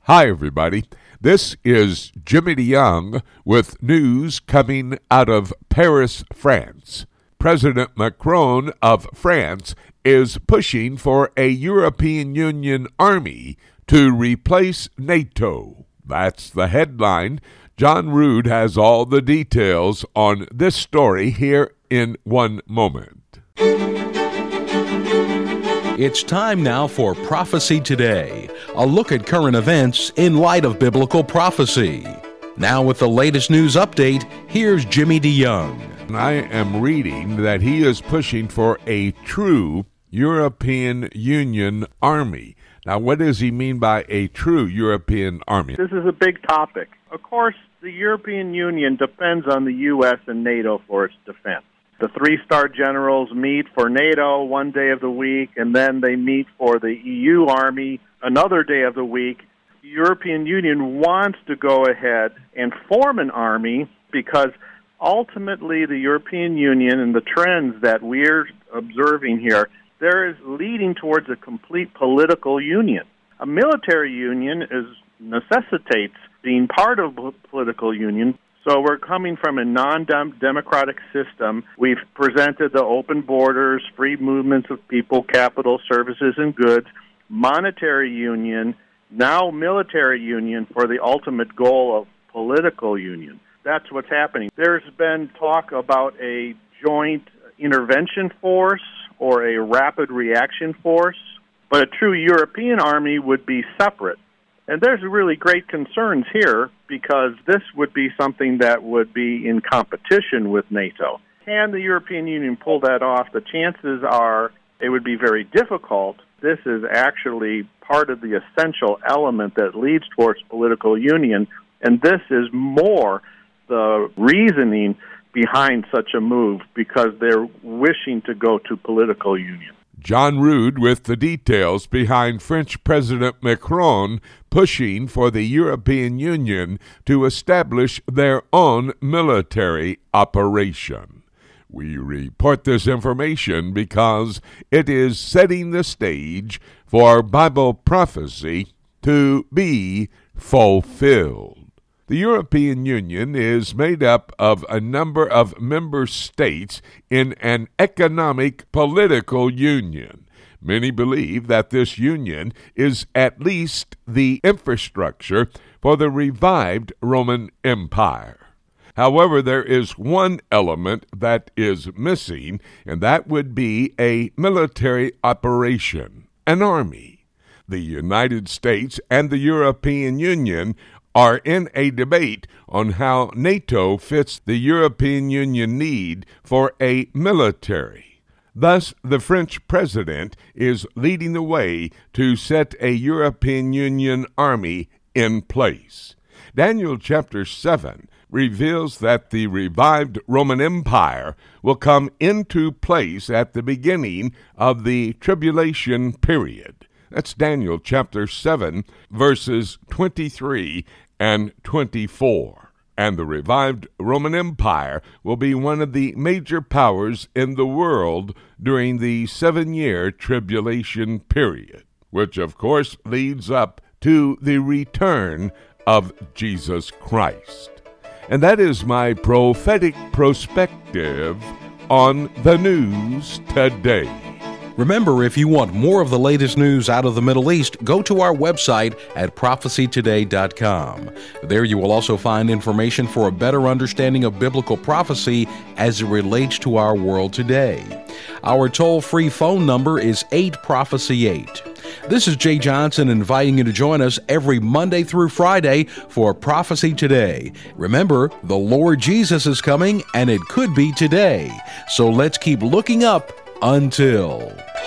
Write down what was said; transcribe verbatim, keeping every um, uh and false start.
Hi, everybody. This is Jimmy DeYoung with news coming out of Paris, France. President Macron of France is pushing for a European Union army to replace NATO. That's the headline. John Rood has all the details on this story here in one moment. It's time now for Prophecy Today, a look at current events in light of biblical prophecy. Now with the latest news update, here's Jimmy DeYoung. I am reading that he is pushing for a true European Union army. Now, what does he mean by a true European army? This is a big topic. Of course, the European Union depends on the U S and NATO for its defense. The three-star generals meet for NATO one day of the week, and then they meet for the E U Army another day of the week. The European Union wants to go ahead and form an army because ultimately the European Union and the trends that we're observing here, there is leading towards a complete political union. A military union is necessitates being part of a political union. So we're coming from a non-democratic system. We've presented the open borders, free movements of people, capital, services, and goods, monetary union, now military union for the ultimate goal of political union. That's what's happening. There's been talk about a joint intervention force or a rapid reaction force, but a true European army would be separate. And there's really great concerns here because this would be something that would be in competition with NATO. Can the European Union pull that off? The chances are it would be very difficult. This is actually part of the essential element that leads towards political union, and this is more the reasoning behind such a move because they're wishing to go to political union. John Rood with the details behind French President Macron pushing for the European Union to establish their own military operation. We report this information because it is setting the stage for Bible prophecy to be fulfilled. The European Union is made up of a number of member states in an economic political union. Many believe that this union is at least the infrastructure for the revived Roman Empire. However, there is one element that is missing, and that would be a military operation, an army. The United States and the European Union are in a debate on how NATO fits the European Union need for a military. Thus, the French president is leading the way to set a European Union army in place. Daniel chapter seven reveals that the revived Roman Empire will come into place at the beginning of the tribulation period. That's Daniel chapter seven, verses twenty-three and twenty-four. And the revived Roman Empire will be one of the major powers in the world during the seven-year tribulation period, which of course leads up to the return of Jesus Christ. And that is my prophetic perspective on the news today. Remember, if you want more of the latest news out of the Middle East, go to our website at prophecy today dot com. There you will also find information for a better understanding of biblical prophecy as it relates to our world today. Our toll-free phone number is eight prophecy eight. This is Jay Johnson inviting you to join us every Monday through Friday for Prophecy Today. Remember, the Lord Jesus is coming, and it could be today. So let's keep looking up until...